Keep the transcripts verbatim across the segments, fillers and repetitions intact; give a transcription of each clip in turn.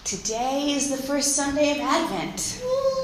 Today is the first Sunday of Advent.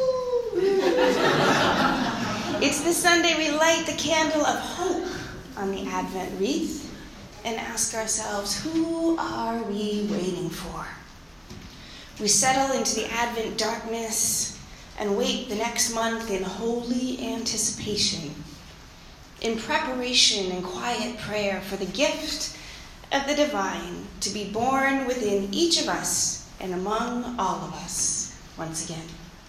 It's the Sunday we light the candle of hope on the Advent wreath and ask ourselves, who are we waiting for? We settle into the Advent darkness and wait the next month in holy anticipation, in preparation and quiet prayer for the gift of the divine to be born within each of us and among all of us once again.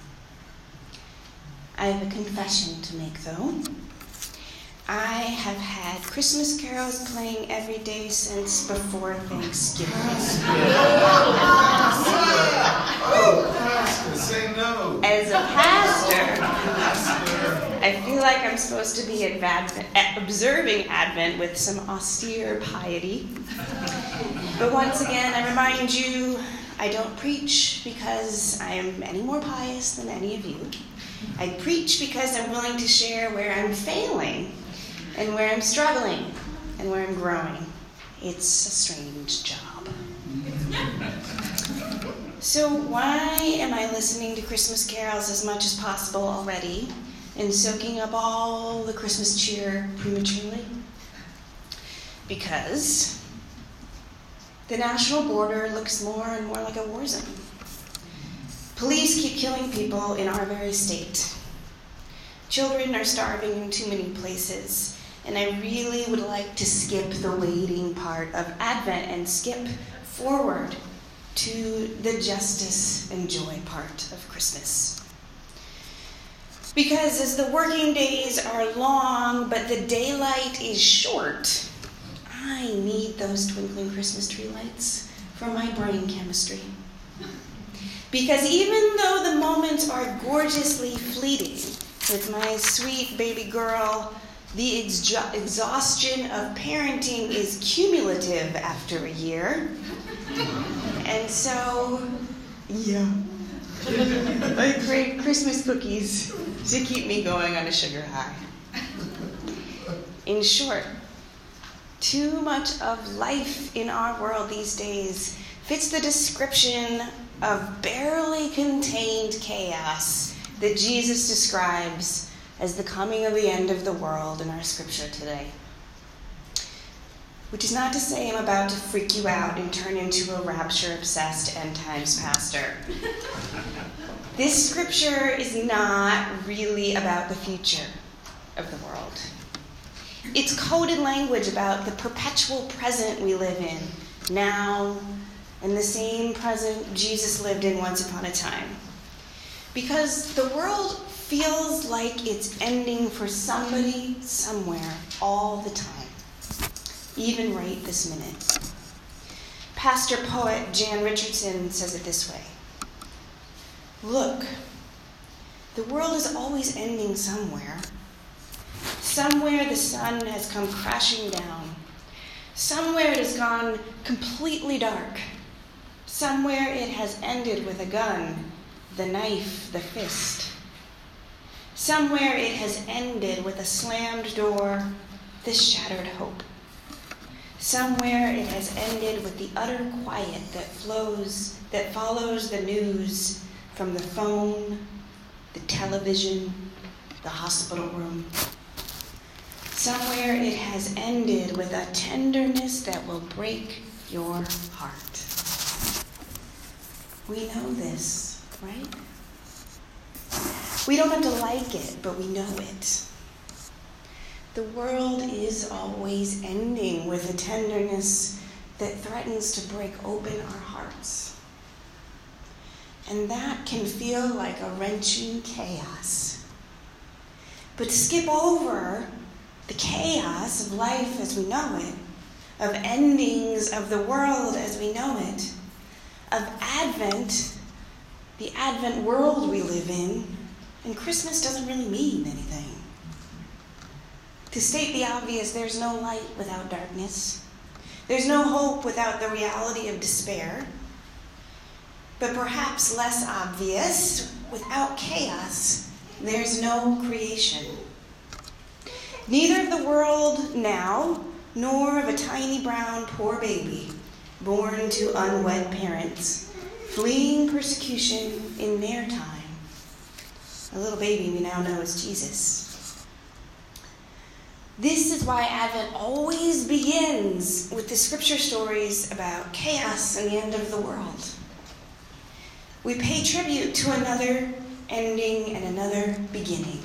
I have a confession to make, though. I have had Christmas carols playing every day since before Thanksgiving. Oh, pastor, say no. As a pastor, I feel like I'm supposed to be advent, observing Advent with some austere piety. But once again, I remind you, I don't preach because I am any more pious than any of you. I preach because I'm willing to share where I'm failing and where I'm struggling and where I'm growing. It's a strange job. So why am I listening to Christmas carols as much as possible already and soaking up all the Christmas cheer prematurely? Because the national border looks more and more like a war zone. Police keep killing people in our very state. Children are starving in too many places, and I really would like to skip the waiting part of Advent and skip forward to the justice and joy part of Christmas. Because as the working days are long, but the daylight is short, I need those twinkling Christmas tree lights for my brain chemistry. Because even though the moments are gorgeously fleeting, with my sweet baby girl, the ex- exhaustion of parenting is cumulative after a year. And so, yeah, I crave Christmas cookies to keep me going on a sugar high. In short, too much of life in our world these days fits the description of barely contained chaos that Jesus describes as the coming of the end of the world in our scripture today. Which is not to say I'm about to freak you out and turn into a rapture-obsessed end times pastor. This scripture is not really about the future of the world. It's coded language about the perpetual present we live in now, and the same present Jesus lived in once upon a time. Because the world feels like it's ending for somebody, somewhere, all the time, even right this minute. Pastor poet Jan Richardson says it this way: look, the world is always ending somewhere. Somewhere the sun has come crashing down. Somewhere it has gone completely dark. Somewhere it has ended with a gun, the knife, the fist. Somewhere it has ended with a slammed door, the shattered hope. Somewhere it has ended with the utter quiet that flows, that follows the news from the phone, the television, the hospital room. Somewhere it has ended with a tenderness that will break your heart. We know this, right? We don't have to like it, but we know it. The world is always ending with a tenderness that threatens to break open our hearts. And that can feel like a wrenching chaos. But to skip over the chaos of life as we know it, of endings of the world as we know it, of Advent, the Advent world we live in, and Christmas doesn't really mean anything. To state the obvious, there's no light without darkness. There's no hope without the reality of despair. But perhaps less obvious, without chaos, there's no creation. Neither of the world now, nor of a tiny brown poor baby born to unwed parents, fleeing persecution in their time. A little baby we now know as Jesus. This is why Advent always begins with the scripture stories about chaos and the end of the world. We pay tribute to another ending and another beginning.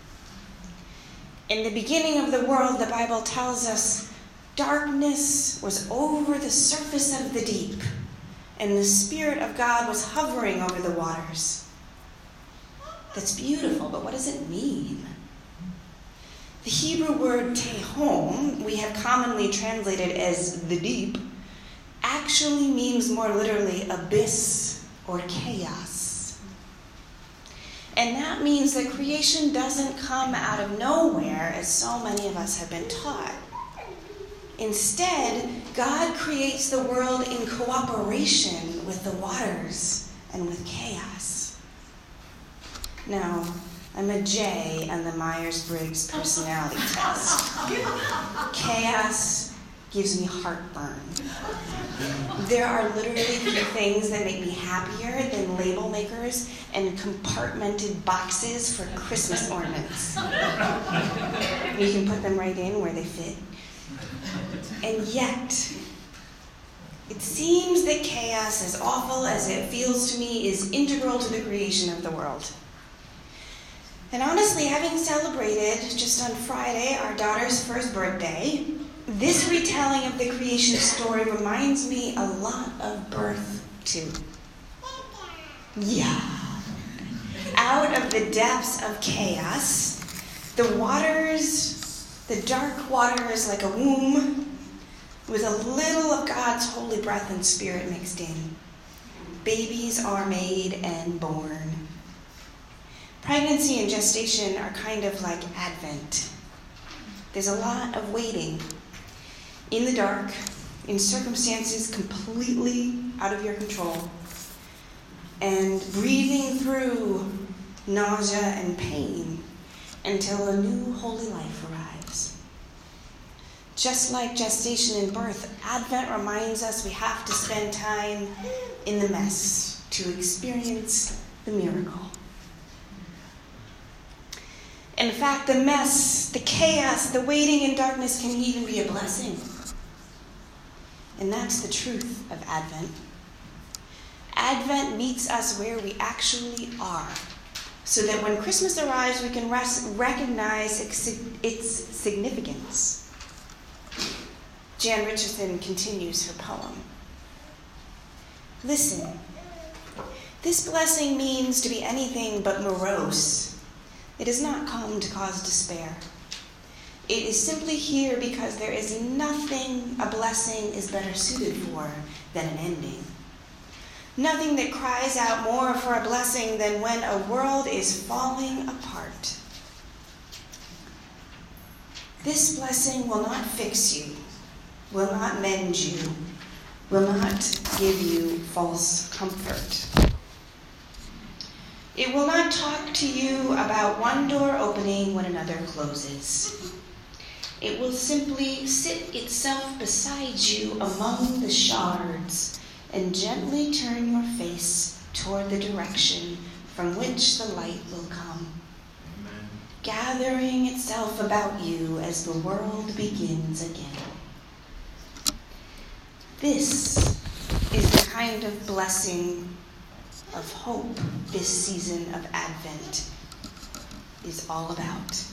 In the beginning of the world, the Bible tells us, darkness was over the surface of the deep, and the Spirit of God was hovering over the waters. That's beautiful, but what does it mean? The Hebrew word tehom, we have commonly translated as the deep, actually means more literally abyss or chaos. And that means that creation doesn't come out of nowhere, as so many of us have been taught. Instead, God creates the world in cooperation with the waters and with chaos. Now, I'm a J on the Myers-Briggs personality test. Chaos gives me heartburn. There are literally few things that make me happier than label makers and compartmented boxes for Christmas ornaments. You can put them right in where they fit. And yet, it seems that chaos, as awful as it feels to me, is integral to the creation of the world. And honestly, having celebrated just on Friday our daughter's first birthday, this retelling of the creation story reminds me a lot of birth too. Yeah. Out of the depths of chaos, the waters, the dark waters like a womb, with a little of God's holy breath and spirit mixed in, babies are made and born. Pregnancy and gestation are kind of like Advent. There's a lot of waiting in the dark, in circumstances completely out of your control, and breathing through nausea and pain until a new holy life arrives. Just like gestation and birth, Advent reminds us we have to spend time in the mess to experience the miracle. In fact, the mess, the chaos, the waiting in darkness can even be a blessing. And that's the truth of Advent. Advent meets us where we actually are, so that when Christmas arrives, we can res- recognize its significance. Jan Richardson continues her poem. Listen, this blessing means to be anything but morose. It has not come to cause despair. It is simply here because there is nothing a blessing is better suited for than an ending. Nothing that cries out more for a blessing than when a world is falling apart. This blessing will not fix you, will not mend you, will not give you false comfort. It will not talk to you about one door opening when another closes. It will simply sit itself beside you among the shards and gently turn your face toward the direction from which the light will come, Amen. Gathering itself about you as the world begins again. This is the kind of blessing of hope this season of Advent is all about.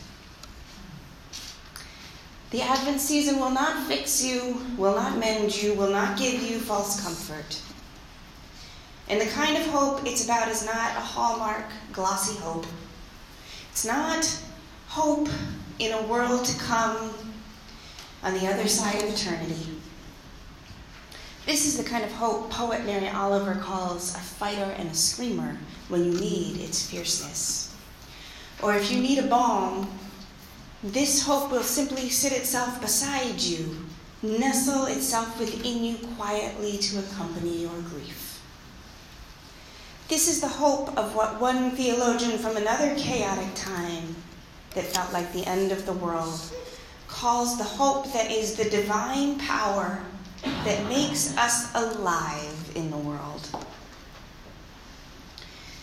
The Advent season will not fix you, will not mend you, will not give you false comfort. And the kind of hope it's about is not a hallmark, glossy hope. It's not hope in a world to come on the other side of eternity. This is the kind of hope poet Mary Oliver calls a fighter and a screamer when you need its fierceness. Or if you need a balm, this hope will simply sit itself beside you, nestle itself within you quietly to accompany your grief. This is the hope of what one theologian from another chaotic time that felt like the end of the world calls the hope that is the divine power that makes us alive in the world.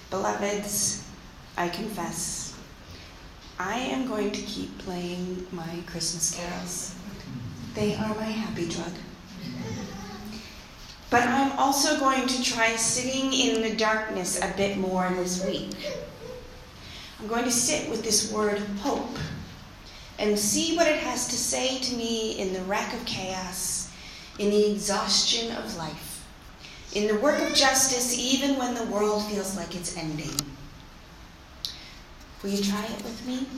Beloveds, I confess, I am going to keep playing my Christmas carols. They are my happy drug. But I'm also going to try sitting in the darkness a bit more this week. I'm going to sit with this word hope and see what it has to say to me in the wreck of chaos, in the exhaustion of life, in the work of justice, even when the world feels like it's ending. Will you try it with me?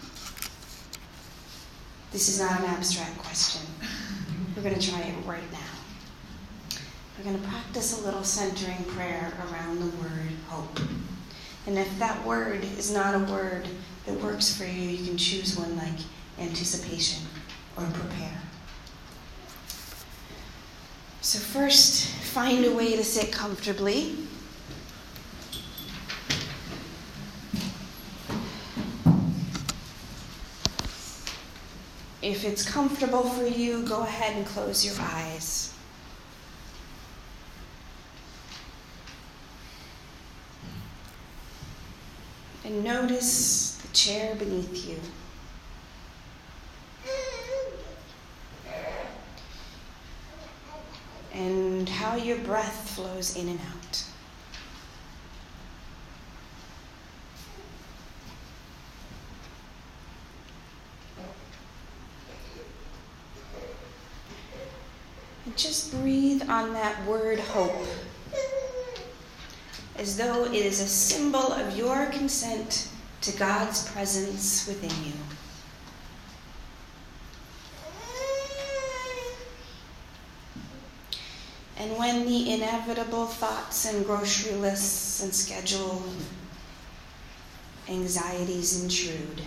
This is not an abstract question. We're going to try it right now. We're going to practice a little centering prayer around the word hope. And if that word is not a word that works for you, you can choose one like anticipation or prepare. So first, find a way to sit comfortably. If it's comfortable for you, go ahead and close your eyes. And notice the chair beneath you. And how your breath flows in and out. And just breathe on that word hope, as though it is a symbol of your consent to God's presence within you. And when the inevitable thoughts and grocery lists and schedule anxieties intrude,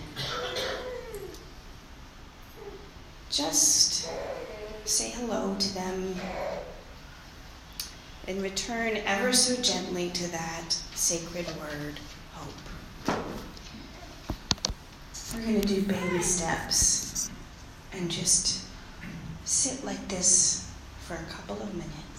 just say hello to them and return ever so gently to that sacred word, hope. We're going to do baby steps and just sit like this for a couple of minutes.